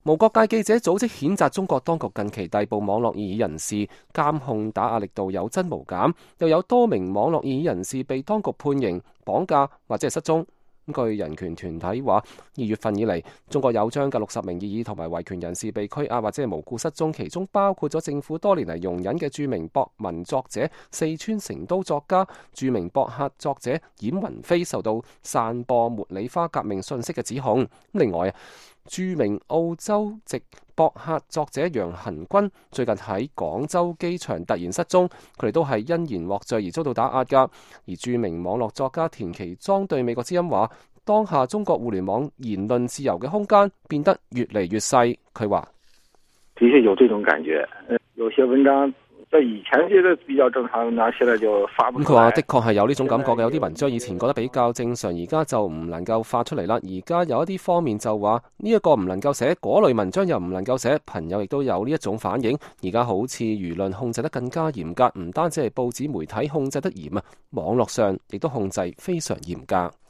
無國界記者組織譴責中國當局近期逮捕網絡異議人士，監控打壓力度有增無減，又有多名網絡異議人士被當局判刑、綁架或者係失蹤。據人權團體話，2月份以嚟，中國有將近60名異議同埋維權人士被拘押或者係無故失蹤，其中包括咗政府多年嚟容忍嘅著名博文作者、四川成都作家、著名博客作者冉雲飛受到散播茉莉花革命信息嘅指控。另外，著名澳洲籍博客作者楊恆軍最近喺廣州機場突然失蹤，佢哋都係因言獲罪而遭到打壓㗎。而著名網絡作家田其莊對美國之音話，當下中國互聯網言論自由嘅空間變得越嚟越細。佢話： 的確有這種感覺，有些文章在以前覺得比較正常，現在就發不出來。 佢話的確係有呢種感覺嘅，有啲文章以前覺得比較正常，而家就唔能夠發出嚟啦。而家有一啲方面就話呢一個唔能夠寫，嗰類文章又唔能夠寫，朋友亦都有呢一種反應。而家好似輿論控制得更加嚴格，唔單止係報紙媒體控制得嚴啊，網絡上亦都控制非常嚴格。